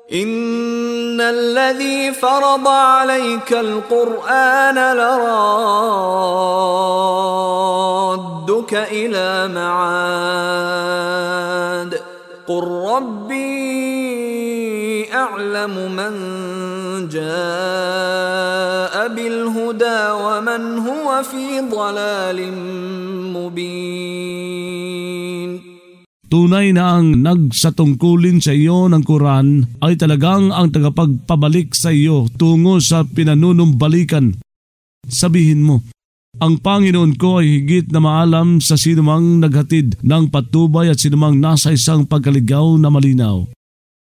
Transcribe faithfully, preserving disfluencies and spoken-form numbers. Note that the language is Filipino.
إن الذي فرض عليك القرآن لرادك إلى معاد قل ربي أعلم من جاء بالهدى ومن هو في ضلال مبين. Tunay na ang nagsatungkulin sa iyo ng Quran ay talagang ang tagapagpabalik sa iyo tungo sa pinanunumbalikan. Sabihin mo, ang Panginoon ko ay higit na maalam sa sinumang naghatid ng patubay at sinumang nasa isang pagkaligaw na malinaw.